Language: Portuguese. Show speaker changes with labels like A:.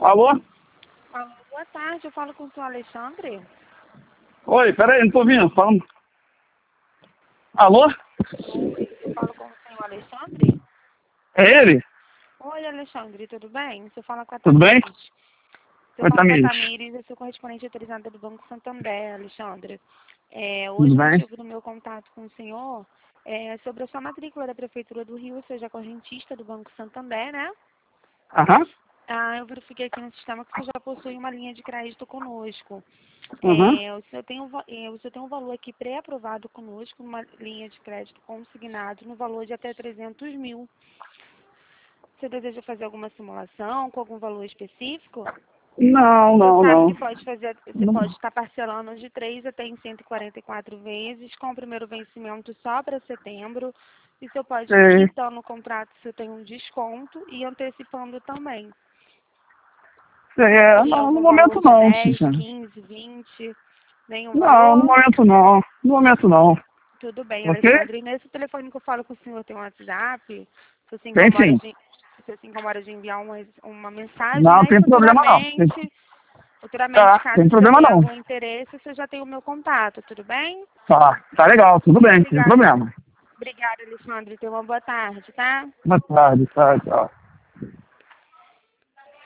A: Alô?
B: Alô, boa tarde, eu falo com o senhor Alexandre.
A: Oi, peraí, não tô ouvindo. Falando. Alô?
B: Eu falo com o senhor Alexandre.
A: É ele?
B: Oi, Alexandre, tudo bem? Você fala com a
A: Tudo bem?
B: Tamires. Você
A: Oi,
B: fala com a
A: Tamires.
B: Tamires, eu sou correspondente autorizada do Banco Santander, Alexandre.
A: Tudo
B: Hoje o
A: bem?
B: motivo do meu contato com o senhor é sobre a sua matrícula da Prefeitura do Rio, seja correntista do Banco Santander, né?
A: Aham.
B: Eu verifiquei aqui no sistema que você já possui uma linha de crédito conosco.
A: Aham.
B: O senhor tem um valor aqui pré-aprovado conosco, uma linha de crédito consignado no valor de até 300 mil. Você deseja fazer alguma simulação com algum valor específico?
A: Não,
B: O senhor
A: não,
B: sabe
A: não.
B: que você
A: Não.
B: pode estar parcelando de 3 até em 144 vezes, com o primeiro vencimento só para setembro. E o senhor pode ir
A: Sei.
B: quitando o contrato se tem um desconto e antecipando também.
A: Sei,
B: Seria
A: não, no
B: algum valor
A: momento
B: de
A: não,
B: 10,
A: Xixa.
B: 15, 20, nenhum
A: Não, no
B: valor?
A: momento não. No momento não.
B: Tudo bem,
A: Ok?
B: Alexandre. E nesse telefone que eu falo com o senhor tem um WhatsApp? Se se
A: Tem
B: incomoda
A: sim.
B: de, se você se incomoda de enviar uma mensagem,
A: Não
B: né? E
A: tem problema não.
B: futuramente,
A: Tá,
B: caso
A: tem
B: você
A: problema
B: tenha
A: não.
B: algum interesse, você já tem o meu contato, tudo bem?
A: Tá legal, tudo bem, sem
B: Obrigada.
A: problema.
B: Obrigada, Alexandre. Tenha uma boa tarde, tá?
A: Boa tarde, tchau.